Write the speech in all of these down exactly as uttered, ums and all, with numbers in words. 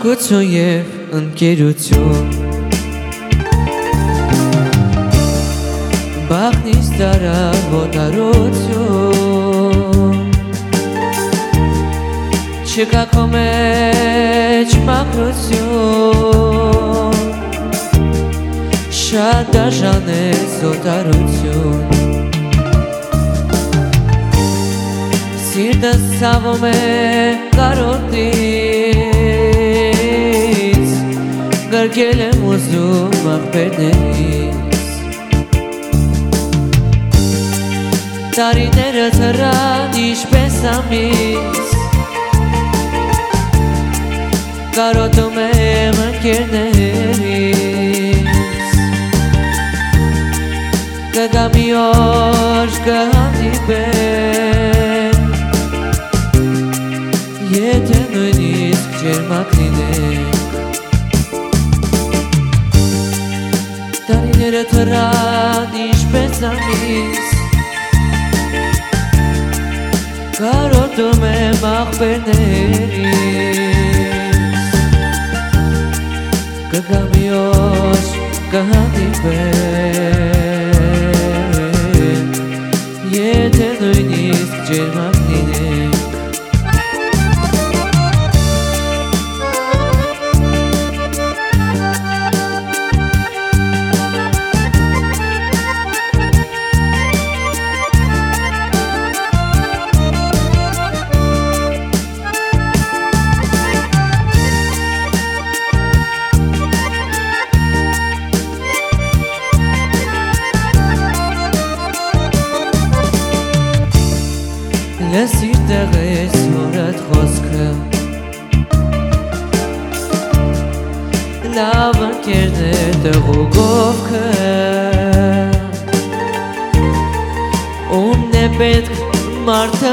Մանկություն և ընկերություն Բախնից տարա ոտարություն Չկա քո մեջ մաքրություն Շատ դաժան է զոտարություն Սիրտս ցավում է կարոտից Գրկել եմ ուզում աղբերներից Տարիները թռան ինչպես ամիս Կարոտում եմ ընկերներից Կգա մի օր կհանդիպենք Եթե նույնիսկ ջերմակ լինենք Տարիները թռան ինչպես ամիս Կարոտում եմ աղբերներից Կգա մի օր կհանդիպենք Եթե նույնիսկ ջերմակ լինենք Լսիր տեղես հորդ խոսքը Լավ ընկերներ տեղու գովքը Ումն է պետք մարդը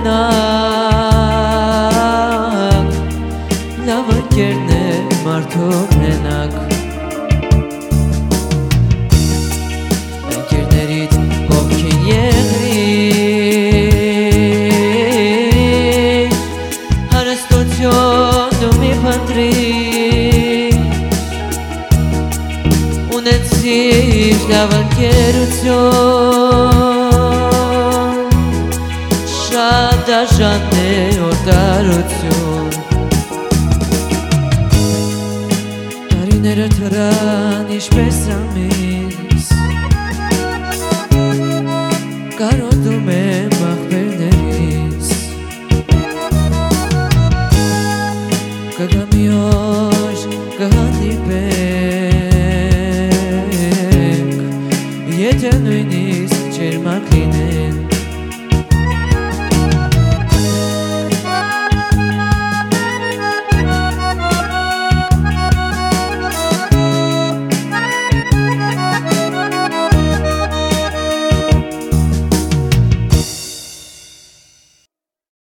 մենակ Լավ ընկերներ մարդու մենակ Ընկերներիդ կողքին եղրի Ունեցիր լավ ընկերություն Շատ դաժան է օտարություն Տարիները թռան ինչպես ամիս Կարոտում եմ աղբերներից Կգա մի